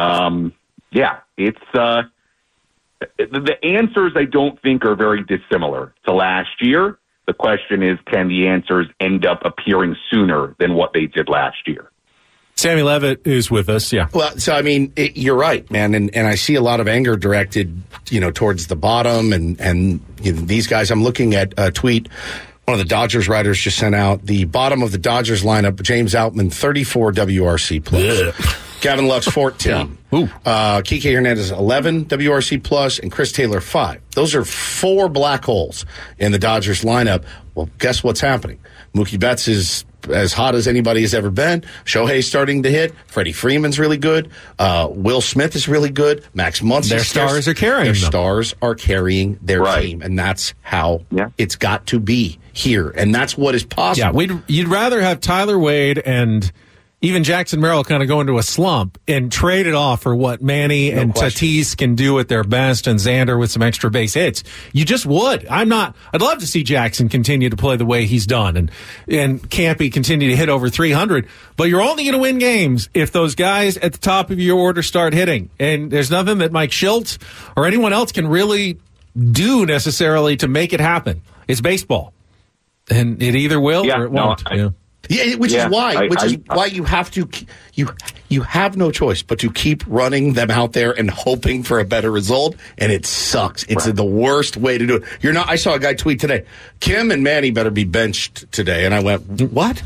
it's the answers I don't think are very dissimilar to last year. The question is, can the answers end up appearing sooner than what they did last year? Sammy Levitt is with us, yeah. Well, so, I mean, you're right, man, and I see a lot of anger directed, towards the bottom, and these guys. I'm looking at a tweet one of the Dodgers writers just sent out. The bottom of the Dodgers lineup, James Outman, 34 WRC plus. Gavin Lux, 14. Kike Hernandez, 11 WRC plus, and Chris Taylor, 5. Those are 4 black holes in the Dodgers lineup. Well, guess what's happening? Mookie Betts is as hot as anybody has ever been. Shohei's starting to hit. Freddie Freeman's really good. Will Smith is really good. Max Muncy. Their stars are carrying them. Their stars are carrying their team, and that's how it's got to be here, and that's what is possible. Yeah, you'd rather have Tyler Wade and even Jackson Merrill kind of go into a slump and trade it off for what Manny and Tatis can do at their best, and Xander with some extra base hits. You just would. I'd love to see Jackson continue to play the way he's done and Campy continue to hit over 300, but you're only going to win games if those guys at the top of your order start hitting. And there's nothing that Mike Schultz or anyone else can really do necessarily to make it happen. It's baseball. And it either will or it won't. Which is why you have to you have no choice but to keep running them out there and hoping for a better result, and it sucks. It's the worst way to do it. I saw a guy tweet today, Kim and Manny better be benched today, and I went, what?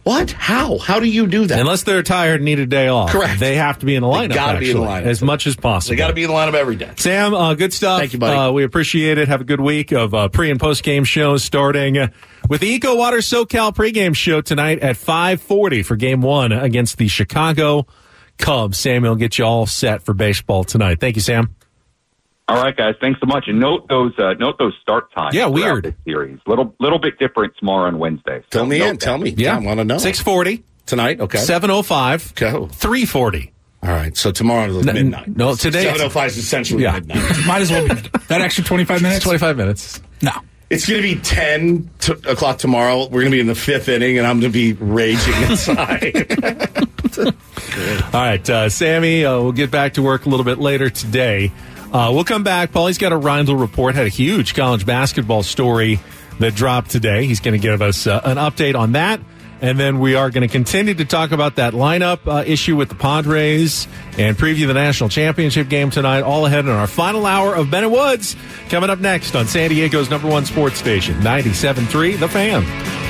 How do you do that? Unless they're tired and need a day off. Correct. They have to be in the lineup. They got to be in the lineup as much as possible. They got to be in the lineup every day. Sam, good stuff. Thank you, buddy. We appreciate it. Have a good week of pre and post game shows starting with the Eco Water SoCal pregame show tonight at 5:40 for Game 1 against the Chicago Cubs. Samuel will get you all set for baseball tonight. Thank you, Sam. All right, guys. Thanks so much. And note those start times. Yeah, weird. This series. Little bit different tomorrow on Wednesday. So tell me. Yeah, I want to know. 6:40 tonight. Okay. 7:05. Go. 3:40. All right. So tomorrow is midnight. No, today 7:05 is essentially midnight. Might as well be that extra 25 minutes. 25 minutes. No. It's going to be 10 o'clock tomorrow. We're going to be in the 5th inning, and I'm going to be raging inside. All right, Sammy, we'll get back to work a little bit later today. We'll come back. Paulie's got a Reindl report. Had a huge college basketball story that dropped today. He's going to give us an update on that. And then we are going to continue to talk about that lineup issue with the Padres and preview the national championship game tonight. All ahead in our final hour of Ben and Woods. Coming up next on San Diego's #1 sports station, 97.3 The Fan.